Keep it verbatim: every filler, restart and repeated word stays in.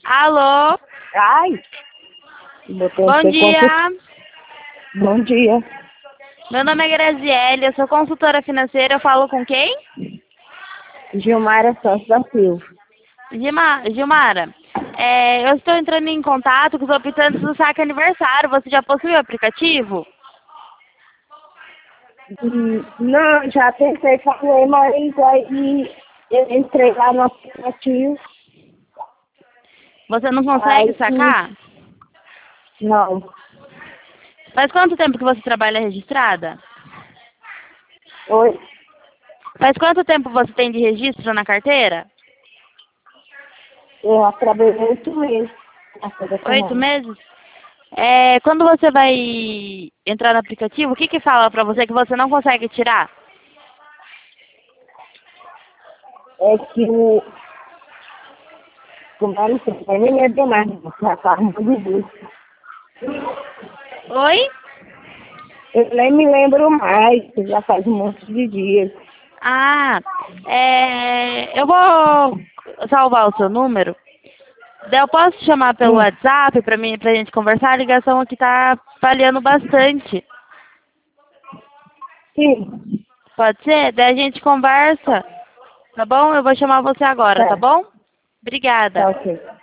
Alô? Ai! Botou Bom você dia. conta- Bom dia. Meu nome é Graziele, eu sou consultora financeira. Eu falo com quem? Gilmara Santos da Silva. Gilma, Gilmara, é, eu estou entrando em contato com os optantes do saque aniversário. Você já possui o aplicativo? Hum, Não, já tentei fazer, mas aí eu entrei lá no aplicativo. Você não consegue Aí, sacar? não. Faz quanto tempo que você trabalha registrada? Oi, Faz quanto tempo você tem de registro na carteira? eu trabalhei oito meses nessa Oito semana. meses? É, quando você vai entrar no aplicativo, o que que fala pra você que você não consegue tirar? É que o... Como eu não sei, eu nem lembro mais, já faz muito disso. Oi? Eu nem me lembro mais, já faz um monte de dias. Ah, é, eu vou salvar o seu número. Daí eu posso te chamar pelo Hum, WhatsApp pra mim, pra gente conversar? A ligação aqui tá falhando bastante. sim, Pode ser? Daí a gente conversa, tá bom? Eu vou chamar você agora, tá tá, bom? tá Obrigada. ok.